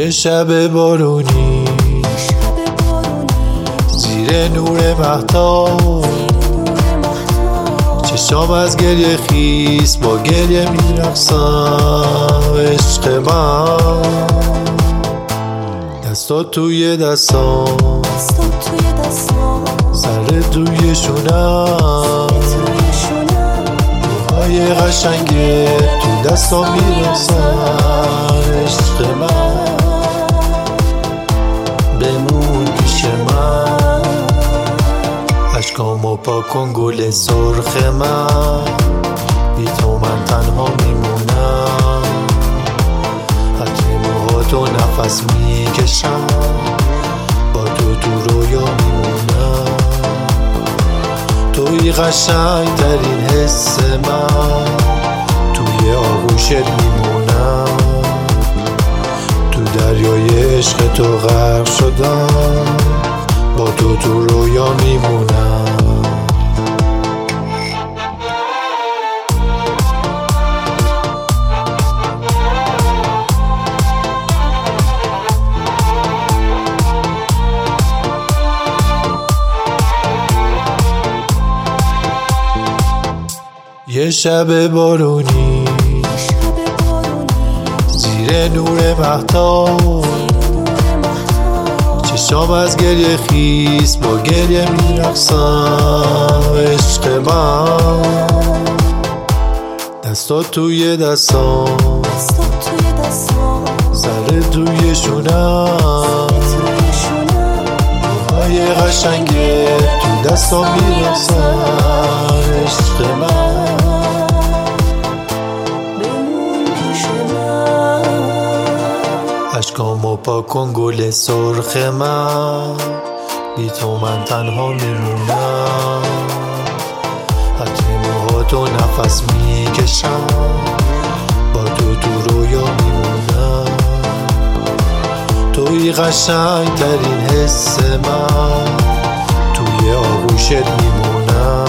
یه شب بارونی زیر نور مهتاب، چشام از گریه خیس با گریه میرقصم. عشق من دستات توی دستام، سر توی شونم، موهای قشنگه تو دستام میرقصن. عشق من بمون پیش من، اشکامو پاک کن گل سرخ من، بی تو من تنها میمونم. حتی موهاتو نفس میکشم، با تو رویا میمونم. توی قشنگ ترین حس من، توی آغوشت میمونم. تو دریای عشق تو غرق شدم، با تو رویا میمونم. یه شب بارونی زیر نور مهتاب، چشام از گریه خیس با گریه میرقصم. عشق من دستات توی دستام، سر توی شونم، موهای قشنگه تو دستام میرقصن. عشق من اشکامو پاک کن گل سرخ من، بی تو من تنها میمونم. حتی موهاتو نفس میکشم، با تو رویا میمونم. توی قشنگ ترین حس من، توی آغوشت میمونم.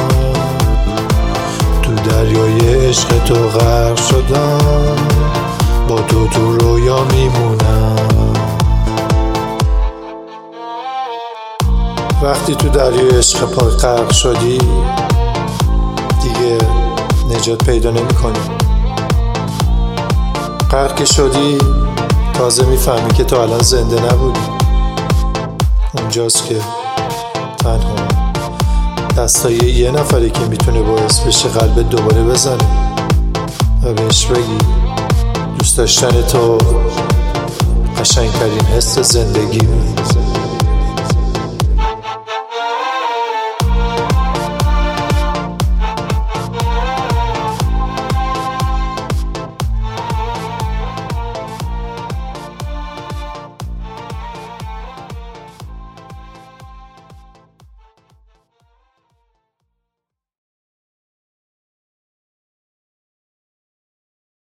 تو دریای عشق تو غرق شدم، با تو رویا میمونم. وقتی تو دریای عشق پاک غرق شدی، دیگه نجات پیدا نمی کنی. غرق که شدی تازه میفهمی که تو الان زنده نبودی. اونجاست که تنها دستای یه نفری که میتونه باعث بشه قلبت دوباره بزنه و بهش بگی دوست داشتن تو قشنگترین حس زندگی.